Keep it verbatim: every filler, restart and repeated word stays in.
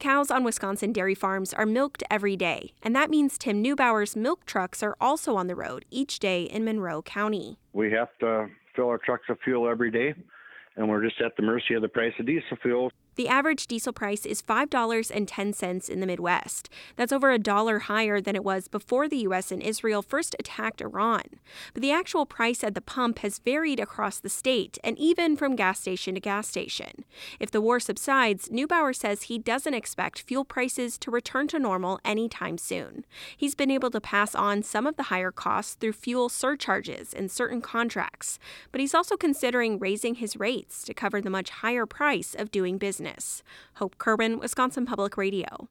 Cows on Wisconsin dairy farms are milked every day, and that means Tim Neubauer's milk trucks are also on the road each day in Monroe County. We have to fill our trucks with fuel every day, and we're just at the mercy of the price of diesel fuel. The average diesel price is five dollars and ten cents in the Midwest. That's over a dollar higher than it was before the U S and Israel first attacked Iran. But the actual price at the pump has varied across the state and even from gas station to gas station. If the war subsides, Neubauer says he doesn't expect fuel prices to return to normal anytime soon. He's been able to pass on some of the higher costs through fuel surcharges in certain contracts, but he's also considering raising his rates to cover the much higher price of doing business. Hope Kerwin, Wisconsin Public Radio.